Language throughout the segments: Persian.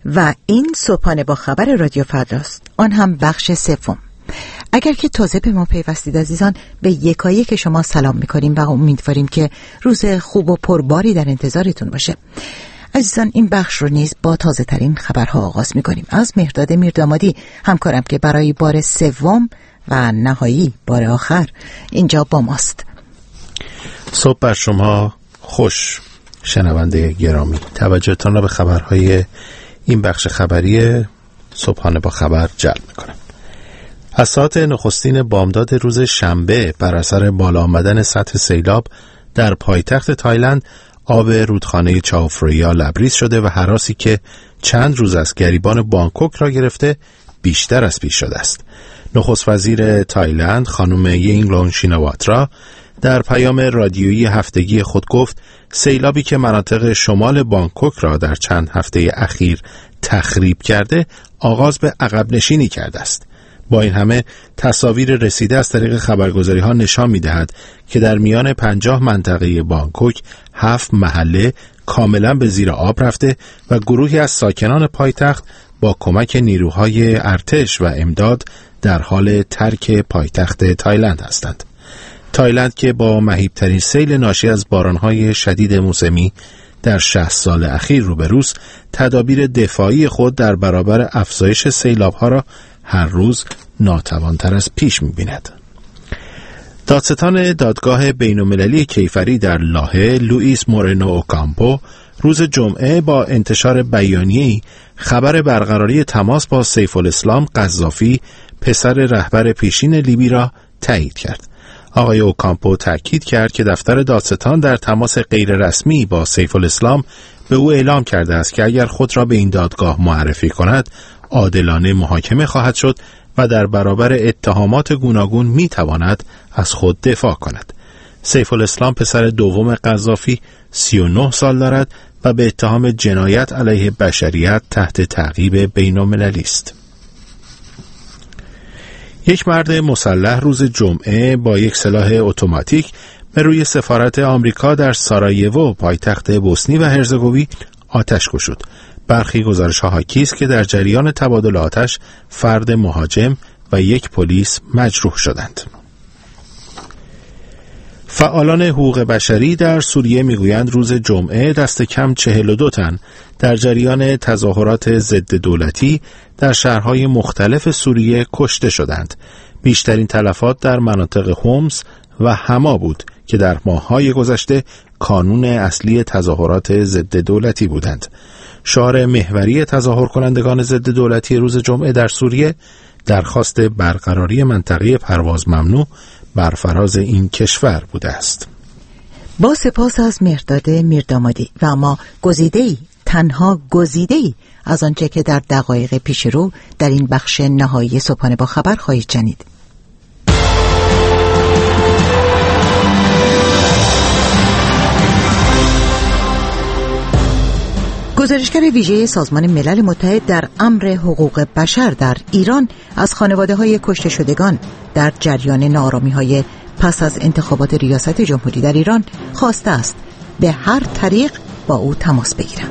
و این صبحانه با خبر رادیو فرداست، آن هم بخش سوم. اگر که تازه به ما پیوستید عزیزان، به یکایک شما سلام میکنیم و امیدواریم که روز خوب و پرباری در انتظارتون باشه. عزیزان، این بخش رو نیز با تازه ترین خبرها آغاز میکنیم. از مهرداد میردامادی، همکارم که برای بار سوم و نهایی بار آخر اینجا با ماست. صبح بر شما خوش شنونده گرامی. توجهتان را به خبرهای این بخش خبری صبحانه با خبر جلب میکنم. از ساعت نخستین بامداد روز شنبه بر اثر بالا آمدن سطح سیلاب در پایتخت تایلند، آب رودخانه چاو فریا لبریز شده و هراسی که چند روز از گریبان بانکوک را گرفته بیشتر از پیش شده است. نخست وزیر تایلند خانم یینگلونگ شیناواترا در پیام رادیویی هفتگی خود گفت سیلابی که مناطق شمال بانکوک را در چند هفته اخیر تخریب کرده آغاز به عقب نشینی کرده است. با این همه تصاویر رسیده از طریق خبرگزاری ها نشان می دهد که در میان 50 منطقه بانکوک 7 محله کاملا به زیر آب رفته و گروهی از ساکنان پایتخت با کمک نیروهای ارتش و امداد در حال ترک پایتخت تایلند هستند. تایلند که با مهیبترین سیل ناشی از بارانهای شدید موسمی در 60 سال اخیر روبروست، تدابیر دفاعی خود در برابر افزایش سیلاب‌ها را هر روز ناتوانتر از پیش می‌بیند. دادستان دادگاه بین‌المللی کیفری در لاهه، لوئیس مورنو اوکامپو، روز جمعه با انتشار بیانیه‌ای خبر برقراری تماس با سیف الاسلام قذافی، پسر رهبر پیشین لیبی را تایید کرد. آقای اوکامپو تأکید کرد که دفتر دادستان در تماس غیررسمی با سیف الاسلام به او اعلام کرده است که اگر خود را به این دادگاه معرفی کند عادلانه محاکمه خواهد شد و در برابر اتهامات گوناگون می تواند از خود دفاع کند. سیف الاسلام پسر دوم قذافی 39 سال دارد و به اتهام جنایت علیه بشریت تحت تعقیب بین‌المللی است. یک مرد مسلح روز جمعه با یک سلاح اتوماتیک به روی سفارت آمریکا در سارایوو، پایتخت بوسنی و هرزگوین آتش گشود. برخی گزارش‌ها حاکی است که در جریان تبادل آتش فرد مهاجم و یک پلیس مجروح شدند. فعالان حقوق بشری در سوریه میگویند روز جمعه دست کم 42 تن در جریان تظاهرات ضد دولتی در شهرهای مختلف سوریه کشته شدند. بیشترین تلفات در مناطق حمص و حما بود که در ماه‌های گذشته کانون اصلی تظاهرات ضد دولتی بودند. شعار محوری تظاهر کنندگان ضد دولتی روز جمعه در سوریه درخواست برقراری منطقه پرواز ممنوع بر فراز این کشور بوده است. با سپاس از مهرداد میردامادی و اما تنها گزیده‌ای از آنچه که در دقایق پیش رو در این بخش نهایی صبحانه با خبر خواهید شنید. گزارشگر ویژه سازمان ملل متحد در امر حقوق بشر در ایران از خانواده‌های کشته شدگان در جریان ناآرامی‌های پس از انتخابات ریاست جمهوری در ایران خواسته است به هر طریق با او تماس بگیرند.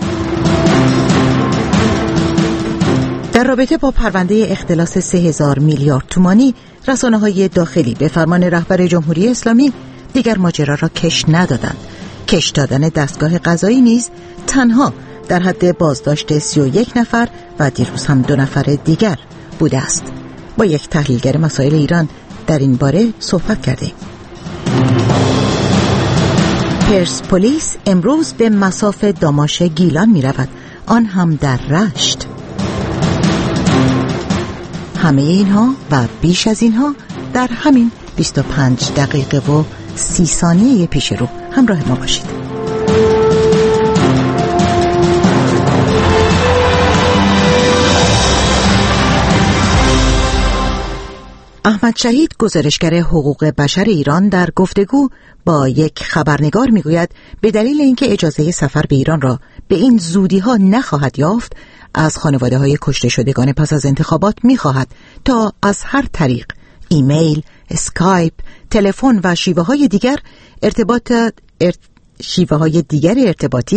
در رابطه با پرونده اختلاس 3000 میلیارد تومانی، رسانه‌های داخلی به فرمان رهبر جمهوری اسلامی دیگر ماجرا را کش ندادند. کش دادن دستگاه قضایی نیز تنها در حد بازداشت 31 نفر و دیروز هم 2 نفر دیگر بوده است. با یک تحلیلگر مسائل ایران در این باره صحبت کردیم. پرسپولیس امروز به مصاف داماش گیلان می رود، آن هم در رشت. همه اینها و بیش از اینها در همین 25 دقیقه و 30 ثانیه پیش رو همراه ما باشید. احمد شهید، گزارشگر حقوق بشر ایران، در گفتگو با یک خبرنگار میگوید به دلیل اینکه اجازه سفر به ایران را به این زودی ها نخواهد یافت، از خانواده های کشته شدگان پس از انتخابات میخواهد تا از هر طریق، ایمیل، اسکایپ، تلفن و شیوه های دیگر ارتباطی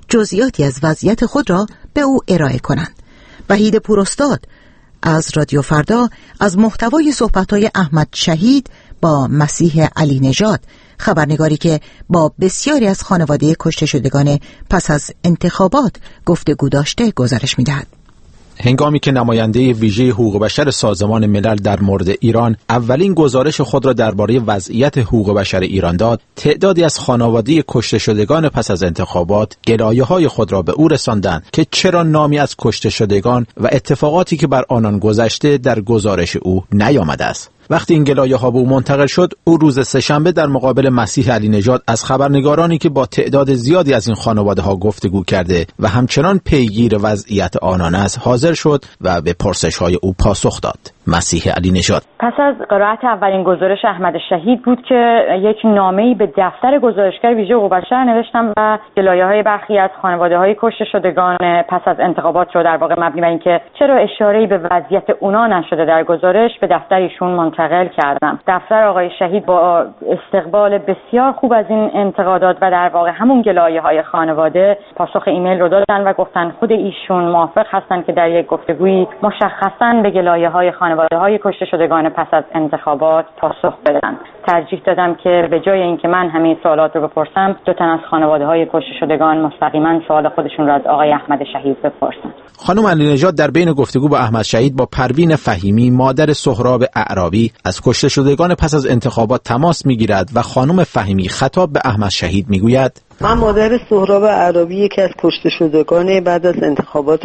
جزئیاتی از وضعیت خود را به او ارائه کنند. وحید پوراستاد از رادیو فردا از محتوای صحبت‌های احمد شهید با مسیح علی نژاد، خبرنگاری که با بسیاری از خانواده کشته شدگان پس از انتخابات گفتگو داشته، گزارش می‌دهد. هنگامی که نماینده ویژه حقوق بشر سازمان ملل در مورد ایران اولین گزارش خود را درباره وضعیت حقوق بشر ایران داد، تعدادی از خانواده کشته شدگان پس از انتخابات گلایه‌های خود را به او رساندند که چرا نامی از کشته شدگان و اتفاقاتی که بر آنان گذشته در گزارش او نیامده است. وقتی این گلایه‌ها به او منتقل شد، او روز سه‌شنبه در مقابل مسیح علی نژاد از خبرنگارانی که با تعداد زیادی از این خانواده‌ها گفتگو کرده و همچنان پیگیر وضعیت آنان است حاضر شد و به پرسش‌های او پاسخ داد. مسیح علی نژاد پس از قرائت اولین گزارش احمد شهید بود که یک نامه‌ای به دفتر گزارشگر ویژه حقوق بشر نوشتم و گلایه‌های برخی از خانواده‌های کشته شدگان پس از انتخابات رو در واقع مبنی بر اینکه چرا اشاره‌ای به وضعیت اونا نشده در گزارش به دفتر ایشون منتقل کردم. دفتر آقای شهید با استقبال بسیار خوب از این انتقادات و در واقع همون گلایه‌های خانواده پاسخ ایمیل رو دادن و گفتن خود ایشون موافق هستن که در یک گفتگویی مشخصاً به گلایه‌های خانواده‌های کشته شدگان پس از انتخابات پاسخ بدن. ترجیح دادم که به جای اینکه من همه سوالات رو بپرسم، دو تن از خانواده‌های کشته شدگان مستقیما سوال خودشون رو از آقای احمد شهید بپرسن. خانم علی نژاد در بین گفتگو با احمد شهید با پروین فهیمی مادر سهراب اعرابی از کشته شدگان پس از انتخابات تماس می‌گیرد و خانم فهیمی خطاب به احمد شهید می‌گوید: من مادر سهراب اعرابی، یکی از کشته شدگان بعد از انتخابات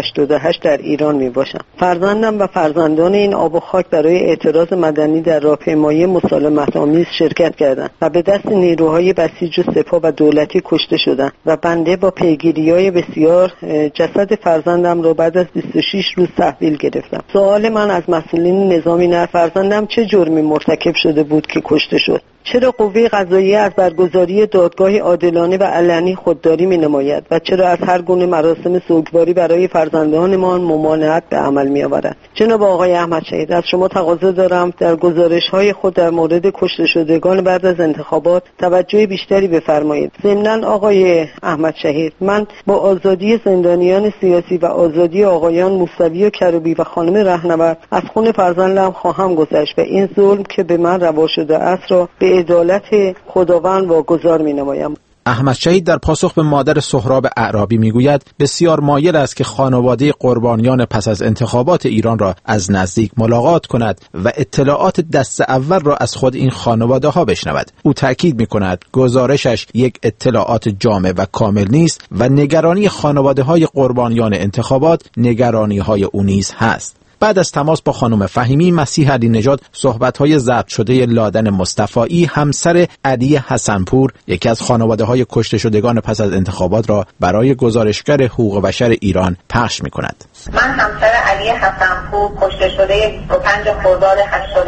88 در ایران می باشم. فرزندم و فرزندان این آب و خاک برای اعتراض مدنی در راهپیمایی مسالمت‌آمیز شرکت کردند و به دست نیروهای بسیج و سپاه و دولتی کشته شدند و بنده با پیگیری‌های بسیار جسد فرزندم را بعد از 26 روز تحویل گرفتم. سوال من از مسئولین نظامی نه، فرزندم چه جرمی مرتکب شده بود که کشته شد؟ چرا قوه قضاییه از برگزاری دادگاه عادلانه و علنی خودداری می‌نماید و چرا از هر گونه مراسم سوگواری برای فرزندانمان ممانعت به عمل می‌آورد؟ جناب آقای احمد شهید، از شما تقاضا دارم در گزارش‌های خود در مورد کشته شدگان بعد از انتخابات توجه بیشتری بفرمایید. ضمناً آقای احمد شهید، من با آزادی زندانیان سیاسی و آزادی آقایان موسوی و کروبی و خانم رهنورد از خون فرزندم خواهم گذشت و این ظلم که به من روا شده است را به عدالت خداوند واگذار می‌نمایم. احمد شهید در پاسخ به مادر سهراب اعرابی میگوید بسیار مایل است که خانواده قربانیان پس از انتخابات ایران را از نزدیک ملاقات کند و اطلاعات دست اول را از خود این خانواده ها بشنود. او تأکید میکند گزارشش یک اطلاعات جامع و کامل نیست و نگرانی خانواده های قربانیان انتخابات نگرانی های او نیز هست. بعد از تماس با خانم فهیمی، مسیح علی نژاد صحبت‌های ضبط شده لادن مصطفایی همسر علی حسنپور، یکی از خانواده‌های کشته شدگان پس از انتخابات را برای گزارشگر حقوق بشر ایران پخش می‌کند. من همسر علی حسنپور کشته شده 25 خرداد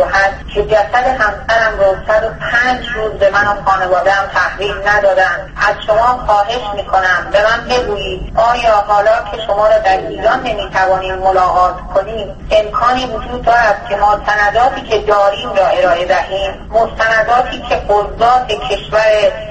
88 که جسد همسرم رو 105 روز به من و خانواده‌ام تحویل ندادن. از شما خواهش می‌کنم به من بگویید آیا حالا که شما را در ایران نمی‌توانیم ملاقات کنیم امکانی وجود دارد که ما سنداتی که داریم را ارائه دهیم، مستنداتی که قضات کشور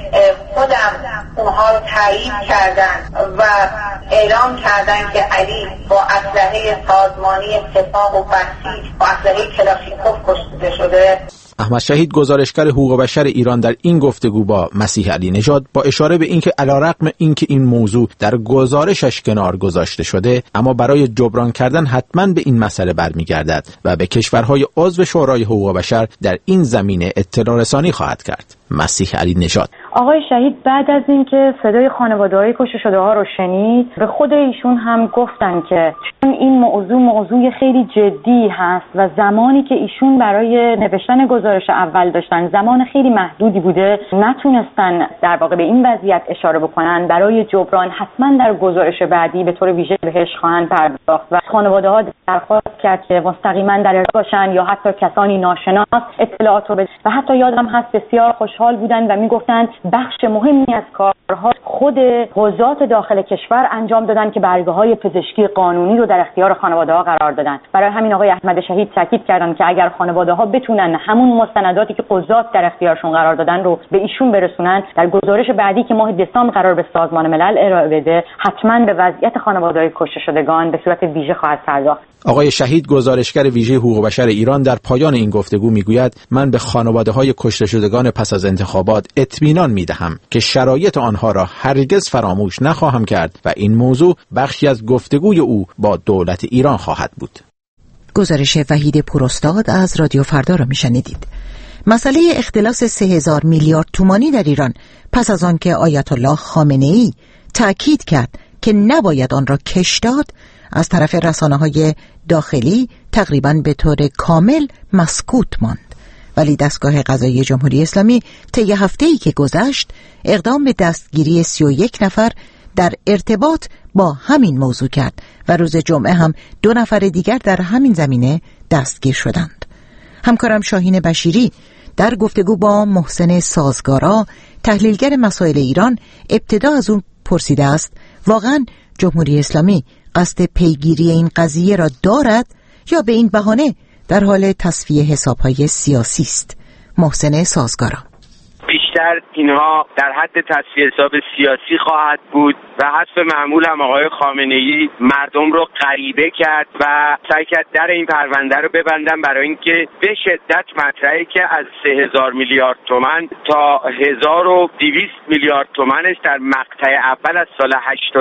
خودم اونها رو تایید کردن و اعلام کردن که علی با اسلحه سازمانی سپاه و بسیج با اسلحه کلاشینکوف کشته شده. احمد شهید گزارشگر حقوق بشر ایران در این گفتگو با مسیح علی نژاد با اشاره به اینکه علیرغم اینکه این موضوع در گزارشش کنار گذاشته شده، اما برای جبران کردن حتما به این مسئله برمیگردد و به کشورهای عضو شورای حقوق بشر در این زمینه اطلاع رسانی خواهد کرد. مسیح علی نژاد آقای شهید بعد از اینکه صدای خانواده‌های کشته شده‌ها رو شنید، به خود ایشون هم گفتن که چون این موضوع خیلی جدی هست و زمانی که ایشون برای نوشتن گزارش اول داشتن زمان خیلی محدودی بوده، نتونستن در واقع به این وضعیت اشاره بکنن. برای جبران حتما در گزارش بعدی به طور ویژه بهش خواهند پرداخت و خانواده‌ها درخواست کرد که مستقیما در ارتباط باشن یا حتی کسانی ناشناس اطلاعات رو بدن و حتی یادم هست بسیار خوشحال بودن و میگفتن بخش مهمی از کارها خود قضات داخل کشور انجام دادن که برگه‌های پزشکی قانونی رو در اختیار خانواده‌ها قرار دادن. برای همین آقای احمد شهید تاکید کردن که اگر خانواده‌ها بتونن همون مستنداتی که قضات در اختیارشون قرار دادن رو به ایشون برسونن، در گزارش بعدی که ماه دسامبر قرار به سازمان ملل ارائه بده، حتما به وضعیت خانواده‌های کشته شدگان به صورت ویژه خواهد پرداخت. آقای شهید گزارشگر ویژه حقوق بشر ایران در پایان این گفتگو میگوید من به خانواده‌های کشته شدگان پس از انتخابات اطمینان میدهم که شرایط آنها را هرگز فراموش نخواهم کرد و این موضوع بخشی از گفتگوی او با دولت ایران خواهد بود. گزارش وحید پوراستاد از رادیو فردا را میشنیدید. مسئله اختلاس 3000 میلیارد تومانی در ایران پس از آن که آیت الله خامنه‌ای تأکید کرد که نباید آن را کش داد، از طرف رسانه‌های داخلی تقریباً به طور کامل مسکوت ماند. ولی دستگاه قضایی جمهوری اسلامی طی هفته‌ای که گذشت اقدام به دستگیری 31 نفر در ارتباط با همین موضوع کرد و روز جمعه هم 2 نفر دیگر در همین زمینه دستگیر شدند. همکارم شاهین بشیری در گفتگو با محسن سازگارا، تحلیلگر مسائل ایران، ابتدا از اون پرسیده است واقعاً جمهوری اسلامی قصد پیگیری این قضیه را دارد یا به این بهانه در حال تصفیه حساب‌های سیاسی است؟ محسن سازگارا: بیشتر اینها در حد تصفیه حساب سیاسی خواهد بود و حسب معمول هم آقای خامنه‌ای مردم رو غریبه کرد و سعی کرد در این پرونده رو ببندن برای اینکه به شدت مطرحه که از 3000 میلیارد تومان تا 1200 میلیارد تومانش در مقطع اول از سال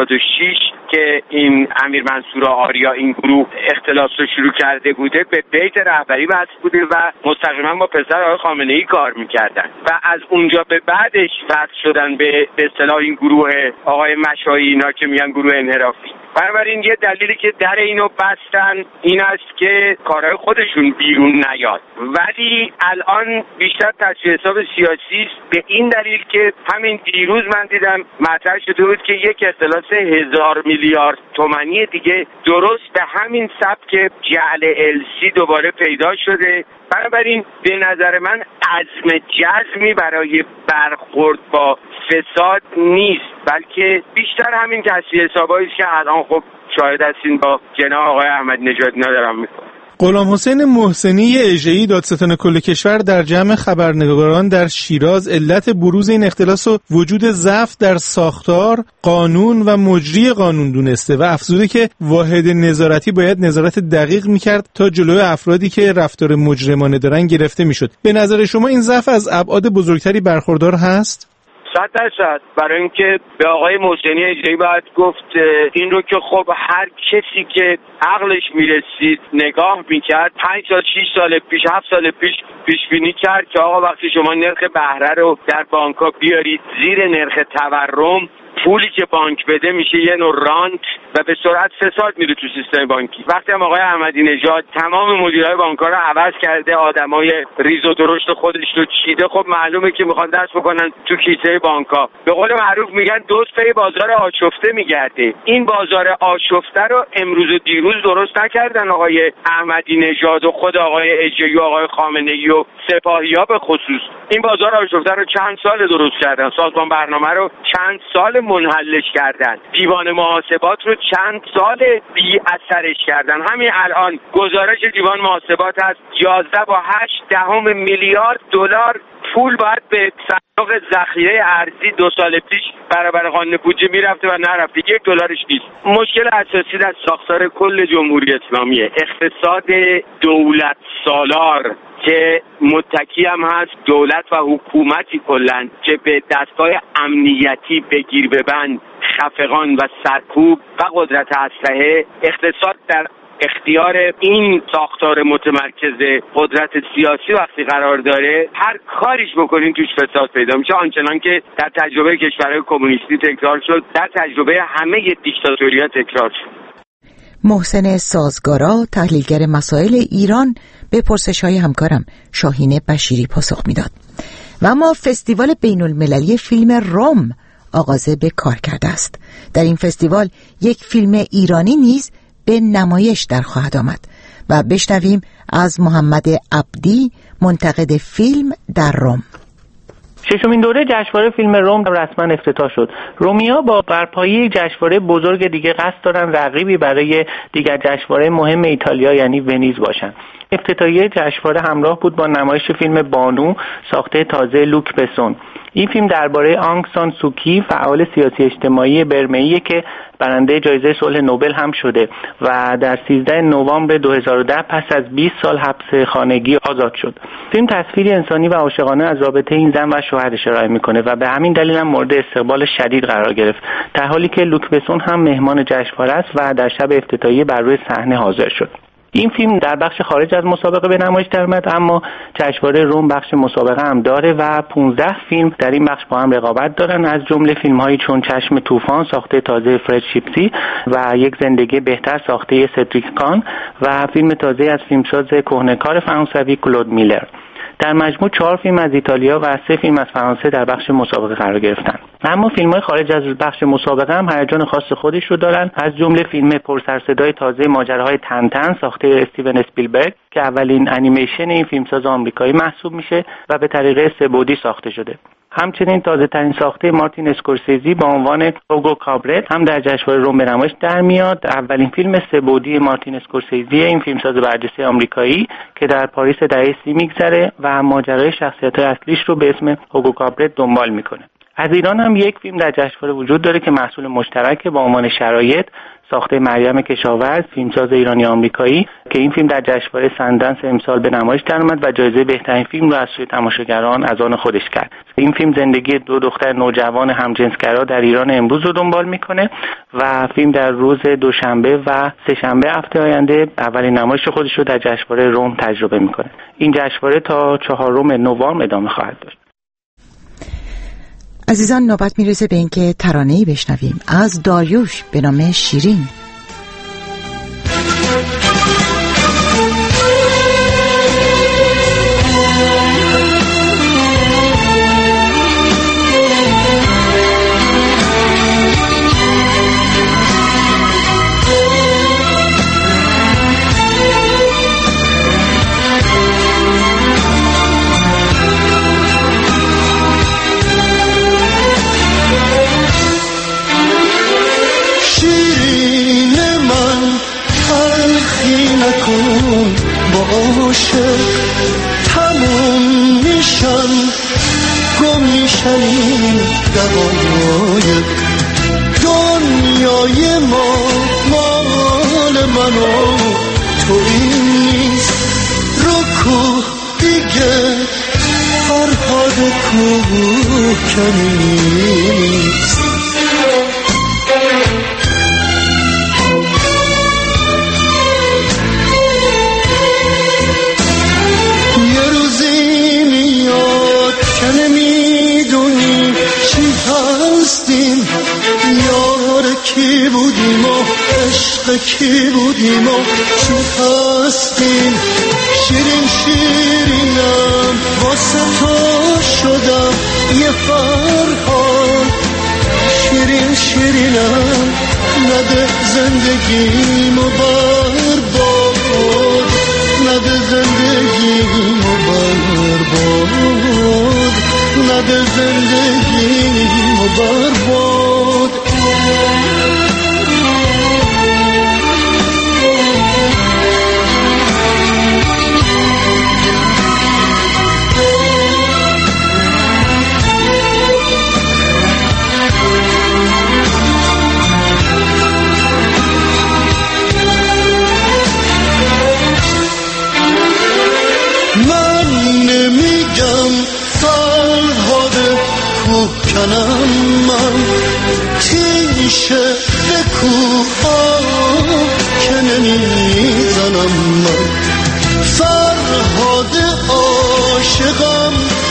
86 که این امیر منصور آریا این گروه اختلاس رو شروع کرده بوده به بیت رهبری وصل بوده و مستقیما با پسر آقای خامنه‌ای کار میکردن و از اونجا به بعدش وصل شدن به اصطلاح این گروه آقای مشایی، اینا که میگن گروه انحرافی. بنابراین یه دلیلی که در اینو بستن این است که کارهای خودشون بیرون نیاد، ولی الان بیشتر تصفیه حساب سیاسی است به این دلیل که همین دیروز من دیدم مطرح شده بود که یک اختلاس 1000 میلیارد تومانی دیگه درست به همین سبک جعل السی دوباره پیدا شده. بنابراین به نظر من عزم جزمی برای برخورد با فساد نیست، بلکه بیشتر همین تصفیه حسابایی که الان خب شاهد هستین با جناب آقای احمدی نژاد ندارم میکنم. غلام حسین محسنی اژه‌ای دادستان کل کشور در جمع خبرنگاران در شیراز علت بروز این اختلاس و وجود ضعف در ساختار، قانون و مجری قانون دونسته و افزوده که واحد نظارتی باید نظارت دقیق میکرد تا جلوی افرادی که رفتار مجرمانه دارن گرفته میشد. به نظر شما این ضعف از ابعاد بزرگتری برخوردار هست؟ 100%. برای اینکه به آقای محسنی اژه‌ای باید گفت این رو که خب هر کسی که عقلش میرسید نگاه میکرد 5 سال 6 سال پیش 7 سال پیش بینی کرد که آقا وقتی شما نرخ بهره رو در بانک‌ها بیارید زیر نرخ تورم، پولی که بانک بده میشه یه نوع رانت و به سرعت فساد میره تو سیستم بانکی. وقتی هم آقای احمدی نژاد تمام مدیرای بانک‌ها رو عوض کرده، آدمای ریز و درشت خودش رو چیده، خب معلومه که میخوان دست بکنن تو کیسه بانک‌ها. به قول معروف میگن دزد پی بازار آشفته میگرده. این بازار آشفته رو امروز و دیروز درست نکردن آقای احمدی نژاد و خود آقای اژه‌ای و آقای خامنه‌ای و سپاهی‌ها به خصوص. این بازار آشفته رو چند سال درست کردن، سازمان برنامه رو چند سال منحلش کردن، دیوان محاسبات رو چند سال بی اثرش کردن. همین الان گزارش دیوان محاسبات هست 11.8 میلیارد دلار پول باید به صندوق ذخیره ارزی 2 سال پیش برابر قانون بودجه میرفته و نرفته، $1 نیست. مشکل اساسی در ساختار کل جمهوری اسلامیه اقتصاد دولت سالار که متکی هم هست دولت و حکومتی کلن که به دستگاه امنیتی بگیر ببند، خفقان و سرکوب و قدرت اسلحه، اقتصاد در اختیار این ساختار متمرکز قدرت سیاسی وقتی قرار داره هر کاریش بکنین توش فساد پیدا میشه، آنچنان که در تجربه کشورهای کمونیستی تکرار شد، در تجربه همه دیکتاتوری‌ها تکرار شد. محسن سازگارا، تحلیلگر مسائل ایران، به پرسش‌های همکارم شاهین بشیری پاسخ میداد. و اما فستیوال بین‌المللی فیلم رم آغاز به کار کرده است. در این فستیوال یک فیلم ایرانی نیز به نمایش در خواهد آمد و بشنویم از محمد عبدی، منتقد فیلم در رم. ششمین دوره جشنواره فیلم رم رسما افتتاح شد. رومیا با برپایی جشنواره بزرگ دیگه قصد دارن رقیبی برای دیگر جشنواره مهم ایتالیا یعنی ونیز باشن. افتتاحیه جشنواره همراه بود با نمایش فیلم بانو ساخته تازه لوک بسون. این فیلم درباره آنگ سان سوکی، فعال سیاسی اجتماعی برمه‌ای که برنده جایزه صلح نوبل هم شده و در 13 نوامبر 2010 پس از 20 سال حبس خانگی آزاد شد. فیلم تصویری انسانی و عاشقانه از رابطه این زن و شوهرش ارائه میکنه و به همین دلیل هم مورد استقبال شدید قرار گرفت، در حالی که لوک بسون هم مهمان جشنواره است و در شب افتتاحیه بر روی صحنه حاضر شد. این فیلم در بخش خارج از مسابقه به نمایش درآمد، اما جشنواره روم بخش مسابقه هم داره و 15 فیلم در این بخش با هم رقابت دارن، از جمله فیلم‌هایی چون چشم طوفان ساخته تازه فرد شیپسی و یک زندگی بهتر ساخته سدریک کان و فیلم تازه از فیلمساز کهنه‌کار فرانسوی کلود میلر. در مجموع 4 فیلم از ایتالیا و 3 فیلم از فرانسه در بخش مسابقه قرار گرفتن. اما فیلم‌های خارج از بخش مسابقه هم هیجان خاص خودش رو دارن، از جمله فیلم پرسرصدای تازه ماجراهای تنتن ساخته استیون اسپیلبرگ که اولین انیمیشن این فیلمساز آمریکایی محسوب میشه و به طریق سه‌بعدی ساخته شده. همچنین تازه ترین ساخته مارتین اسکورسیزی با عنوان هوگو کابرت هم در جشنواره روم به نمایش در میاد. اولین فیلم سه‌بعدی مارتین اسکورسیزی، این فیلمساز برجسته آمریکایی که در پاریس دهه 30 میگذره و ماجرای شخصیت‌های اصلیش رو به اسم هوگو کابرت دنبال میکنه. از ایران هم یک فیلم در جشنواره وجود داره که محصول مشترک با عنوان شرایط ساخته مریم کشاورز، فیلمساز ایرانی آمریکایی که این فیلم در جشنواره سندنس امسال به نمایش درآمد و جایزه بهترین فیلم را از سوی تماشاگران از آن خودش کرد. این فیلم زندگی 2 دختر نوجوان همجنسگرا در ایران امروز رو دنبال میکنه و فیلم در روز دوشنبه و سه‌شنبه هفته آینده اولین نمایش خودش رو در جشنواره روم تجربه میکنه. این جشنواره تا 4 نوامبر ادامه خواهد داشت. عزیزان، نوبت میرسه به اینکه ترانه‌ای بشنویم از داریوش به نام شیرین. تموم میشن گم میشن این دقایق دنیای ما مال من و تو این نیست رو کوه دیگه فرهاد کوه کنیست کی بودیم و عشق کی بودیم و چی هستیم شیرین شیرینم واسه تو شدم یه فرهاد شیرین شیرینم نده زندگیمو برباد نده زندگیمو برباد نده زندگیمو برباد من نمیگم فرهاد کوهکنم من تیشه به کوها که نمیزنم من فرهاد عاشقم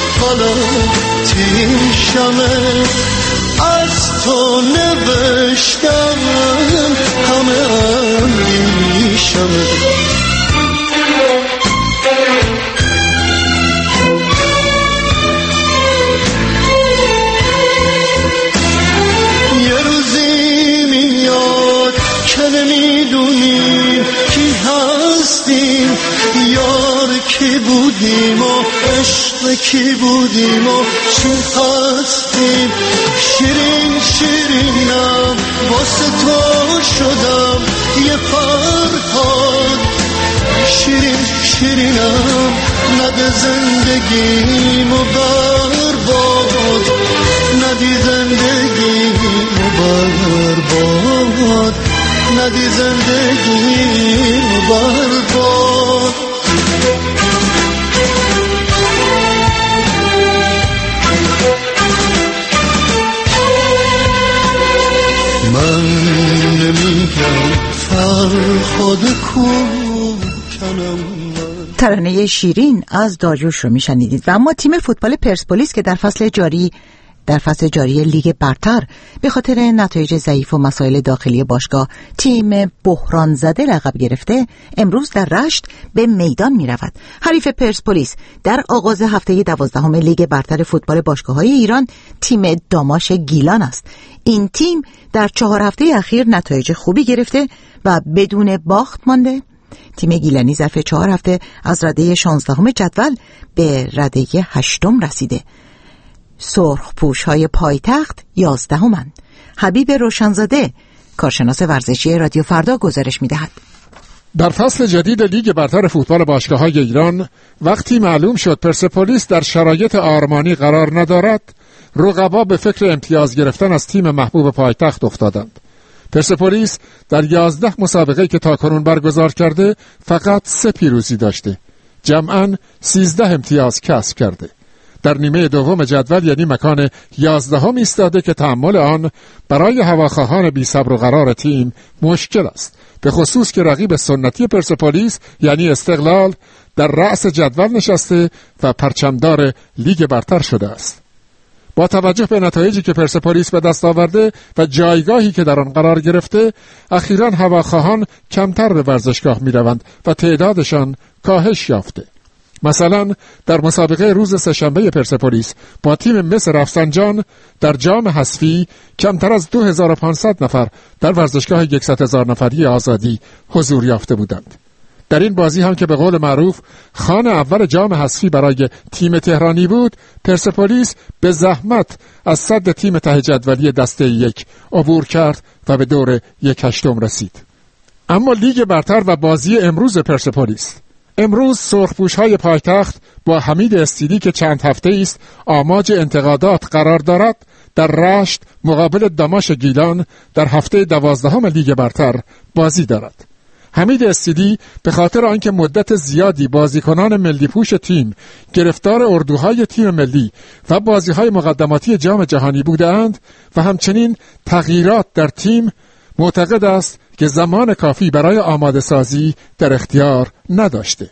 غلطیشمه از تو نوشتم همه اندیشمه نمیدونیم کی هستیم یار کی بودیم و عشق کی بودیم و چی هستیم. شیرین شیرینم واسه تو شدم یه فرهاد. شیرین شیرینم نده زندگیمو برباد، ندی زندگیمو برباد، ندی زندگیمو برباد. من نمیگم فرهاد کو ترانه شیرین از داریوش رو میشنیدید. و اما تیم فوتبال پرسپولیس که در فصل جاری لیگ برتر به خاطر نتایج ضعیف و مسائل داخلی باشگاه تیم بحران زده لقب گرفته، امروز در رشت به میدان می رود. حریف پرسپولیس در آغاز هفته 12 لیگ برتر فوتبال باشگاه‌های ایران تیم داماش گیلان است. این تیم در 4 هفته اخیر نتایج خوبی گرفته و بدون باخت مانده. تیم گیلانی ظرف 4 هفته از رده 16 جدول به رده 8 رسیده. سرخپوش‌های پایتخت 11. حبیب روشنزاده کارشناس ورزشی رادیو فردا گزارش می‌دهد. در فصل جدید لیگ برتر فوتبال باشگاه‌های ایران وقتی معلوم شد پرسپولیس در شرایط آرمانی قرار ندارد، رقبا به فکر امتیاز گرفتن از تیم محبوب پایتخت افتادند. پرسپولیس در 11 مسابقه که تاکنون برگزار کرده فقط 3 پیروزی داشته، جمعاً 13 امتیاز کسب کرده. در نیمه دوم جدول یعنی مکان 11 ایستاده که تحمل آن برای هواخواهان بی صبر و قرار تیم مشکل است، به خصوص که رقیب سنتی پرسپولیس یعنی استقلال در رأس جدول نشسته و پرچمدار لیگ برتر شده است. با توجه به نتایجی که پرسپولیس به دست آورده و جایگاهی که در آن قرار گرفته، اخیراً هواخواهان کمتر به ورزشگاه می روند و تعدادشان کاهش یافته. مثلا در مسابقه روز سه‌شنبه پرسپولیس با تیم مس رفسنجان در جام حذفی کمتر از 2500 نفر در ورزشگاه 100,000 نفری آزادی حضور یافته بودند. در این بازی هم که به قول معروف خان اول جام حذفی برای تیم تهرانی بود، پرسپولیس به زحمت از صد تیم ته جدولی دسته 1 عبور کرد و به دور 1/8 رسید. اما لیگ برتر و بازی امروز پرسپولیس، امروز سرخپوش‌های پایتخت با حمید استیلی که چند هفته است آماج انتقادات قرار دارد، در رشت مقابل داماش گیلان در هفته 12 لیگ برتر بازی دارد. حمید استیلی به خاطر آنکه مدت زیادی بازیکنان ملی پوش تیم گرفتار اردوهای تیم ملی و بازی‌های مقدماتی جام جهانی بودند و همچنین تغییرات در تیم، معتقد است که زمان کافی برای آماده سازی در اختیار نداشته.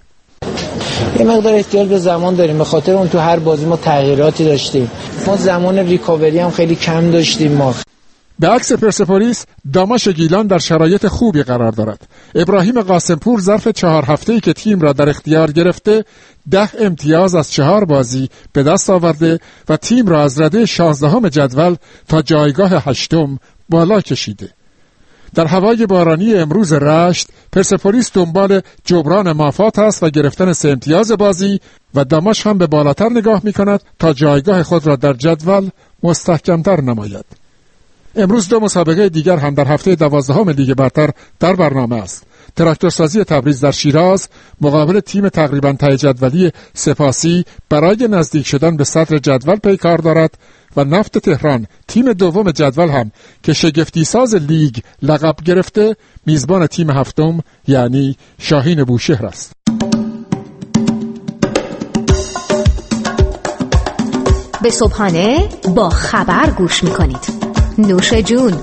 یه مقدار احتیاج به زمان داریم، به خاطر اون تو هر بازی ما تغییراتی داشتیم، ما زمان ریکاوری هم خیلی کم داشتیم. ما به عکس پرسپولیس، داماش گیلان در شرایط خوبی قرار دارد. ابراهیم قاسمپور ظرف 4 هفته‌ای که تیم را در اختیار گرفته 10 امتیاز از 4 بازی به دست آورده و تیم را از رده 16 جدول تا جایگاه 8 بالا کشیده. در هوای بارانی امروز رشت، پرسپولیس دنبال جبران مافات است و گرفتن 3 امتیاز بازی و داماش هم به بالاتر نگاه می کند تا جایگاه خود را در جدول مستحکمتر نماید. امروز 2 مسابقه دیگر هم در هفته 12 لیگ برتر در برنامه است. تراکتورسازی تبریز در شیراز مقابل تیم تقریباً ته جدولی سپاسی برای نزدیک شدن به صدر جدول پیکار دارد و نفت تهران تیم دوم جدول هم که شگفتی ساز لیگ لقب گرفته میزبان تیم 7 یعنی شاهین بوشهر است. به صبحانه با خبر گوش میکنید. نوش جون.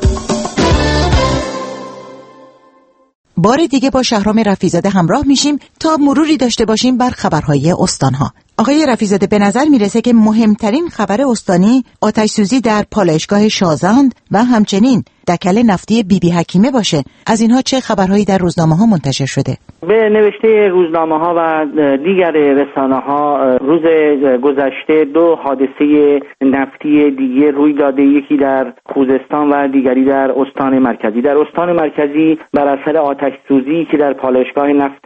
بار دیگه با شهرام رفیع‌زاده همراه میشیم تا مروری داشته باشیم بر خبرهای استانها. آقای رفیع‌زاده، به نظر میرسه که مهمترین خبر استانی آتش‌سوزی در پالایشگاه شازند و همچنین دکل نفتی بی حکیمه باشه. از اینها چه خبرهایی در روزنامه‌ها منتشر شده؟ به نوشته روزنامه‌ها و دیگر رسانه‌ها روز گذشته 2 حادثه نفتی دیگه روی داده، یکی در خوزستان و دیگری در استان مرکزی. در استان مرکزی بر اثر آتش سوزی که در پالایشگاه نفت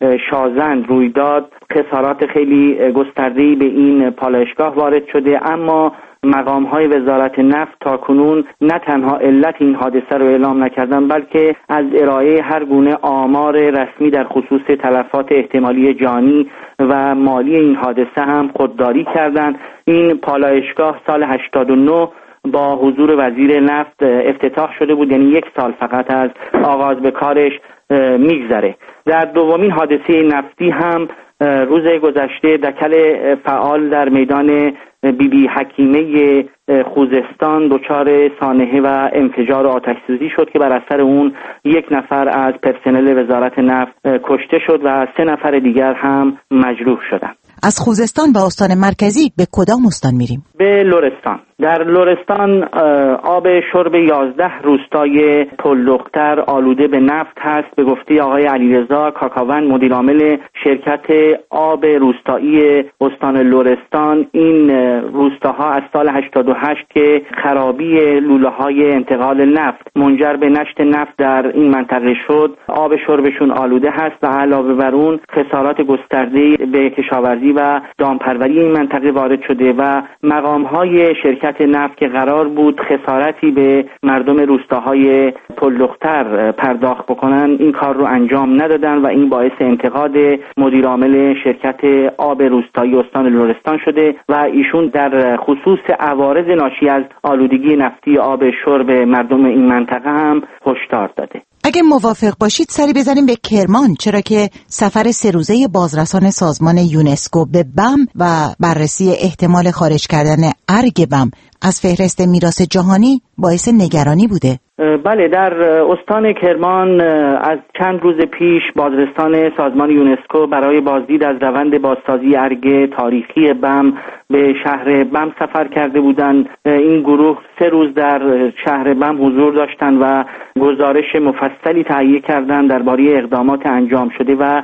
شازند روی داد، خسارات خیلی گسترده‌ای به این پالایشگاه وارد شده، اما مقام‌های وزارت نفت تاکنون نه تنها علت این حادثه رو اعلام نکردن، بلکه از ارائه هر گونه آمار رسمی در خصوص تلفات احتمالی جانی و مالی این حادثه هم خودداری کردند. این پالایشگاه سال 89 با حضور وزیر نفت افتتاح شده بود، یعنی 1 سال فقط از آغاز به کارش میگذره. در دومین حادثه نفتی هم روز گذشته دکل فعال در میدان بی حکیمه خوزستان دچار سانحه و انفجار و آتش سوزی شد که بر اثر اون 1 نفر از پرسنل وزارت نفت کشته شد و 3 نفر دیگر هم مجروح شدند. از خوزستان و استان مرکزی به کدام استان میریم؟ به لرستان. در لرستان آب شرب 11 روستای پلدختر آلوده به نفت هست. به گفته آقای علیرضا کاکاوند، مدیرعامل شرکت آب روستایی استان لرستان، این روستاها از سال 88 که خرابی لوله‌های انتقال نفت منجر به نشت نفت در این منطقه شد، آب شربشون آلوده هست و علاوه بر اون خسارات گسترده‌ای به کشاورزی و دامپروری این منطقه وارد شده و مقام‌های شرکت نفت که قرار بود خسارتی به مردم روستاهای پلدختر پرداخت بکنن، این کار رو انجام ندادن و این باعث انتقاد مدیرعامل شرکت آب روستایی استان لرستان شده و ایشون در خصوص عوارض ناشی از آلودگی نفتی آب شرب مردم این منطقه هم هشدار داده. اگه موافق باشید سری بزنیم به کرمان، چرا که سفر 3 روزه بازرسان سازمان یونسکو به بم و بررسی احتمال خارج کردن ارگ بم از فهرست میراث جهانی باعث نگرانی بوده. بله، در استان کرمان از چند روز پیش بازرسان سازمان یونسکو برای بازدید از روند بازسازی ارگ تاریخی بم به شهر بم سفر کرده بودند. این گروه 3 روز در شهر بم حضور داشتند و گزارش مفصلی تهیه کردند درباره اقدامات انجام شده و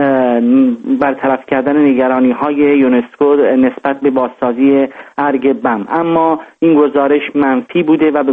برطرف کردن نگرانی‌های یونسکو نسبت به بازسازی ارگ بم، اما این گزارش منفی بوده و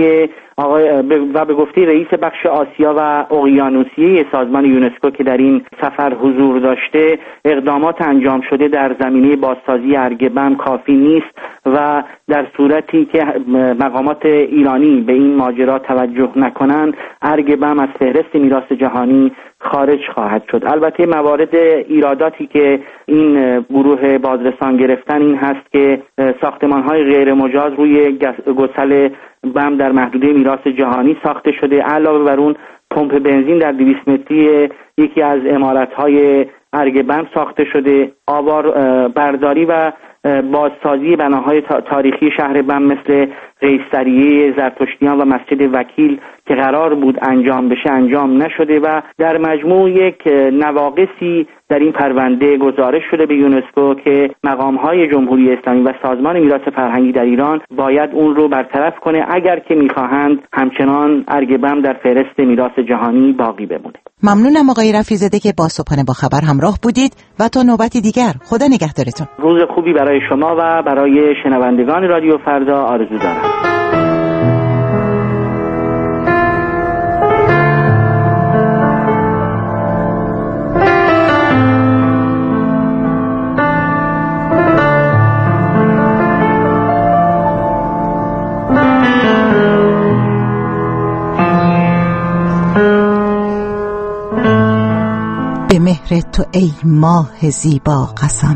به گفته رئیس بخش آسیا و اقیانوسیه سازمان یونسکو که در این سفر حضور داشته، اقدامات انجام شده در زمینه بازسازی ارگ بم کافی نیست و در صورتی که مقامات ایرانی به این ماجرا توجه نکنند، ارگ بم از فهرست میراث جهانی خارج خواهد شد. البته موارد ایراداتی که این گروه بازرسان گرفتن این هست که ساختمان‌های غیر مجاز روی گسل بم در محدوده میراث جهانی ساخته شده. علاوه بر اون پمپ بنزین در 200 متری یکی از عمارت‌های ارگ بم ساخته شده. آوار برداری و بازسازی بناهای تاریخی شهر بم مثل قیصریه زرتشتیان و مسجد وکیل که قرار بود انجام بشه انجام نشده و در مجموع یک نواقصی در این پرونده گزارش شده به یونسکو که مقام‌های جمهوری اسلامی و سازمان میراث فرهنگی در ایران باید اون رو برطرف کنه اگر که می‌خواهند همچنان ارگ بم در فهرست میراث جهانی باقی بمونه. ممنونم آقای رفیع‌زاده که با صبحانه با خبر همراه بودید و تا نوبتی دیگر خدا نگهدارتون. روز خوبی برای شما و برای شنوندگان رادیو فردا آرزو دارم. به مهر تو ای ماه زیبا قسم،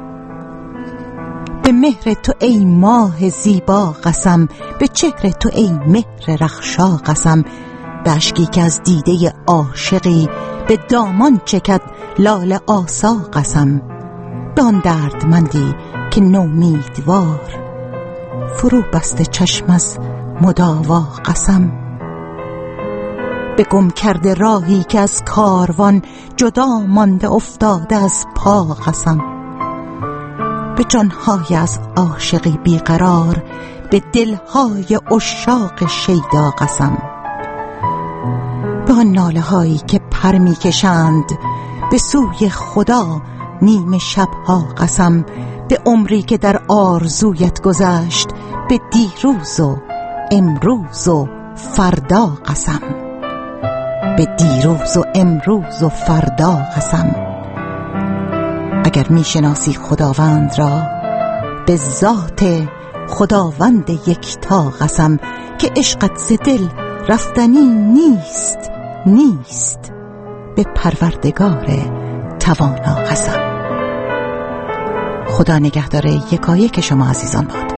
به مهر تو ای ماه زیبا قسم، به چهر تو ای مهر رخشا قسم، به اشکی که از دیده عاشقی به دامان چکد لاله آسا قسم، به آن دردمندی که نومیدوار فرو بسته چشم از مداوا قسم، به گم کرده راهی که از کاروان جدا مانده افتاده از پا قسم، به جانهای از عاشقی بیقرار به دلهای عشاق شیدا قسم، به آن ناله هایی که پر می کشند به سوی خدا نیم شبها قسم، به عمری که در آرزویت گذشت به دیروز و امروز و فردا قسم، به دیروز و امروز و فردا قسم. اگر میشناسی خداوند را به ذات خداوند یکتا قسم، که عشقت ز دل رفتنی نیست نیست، به پروردگار توانا قسم. خدا نگهدار یکایک شما عزیزان باد.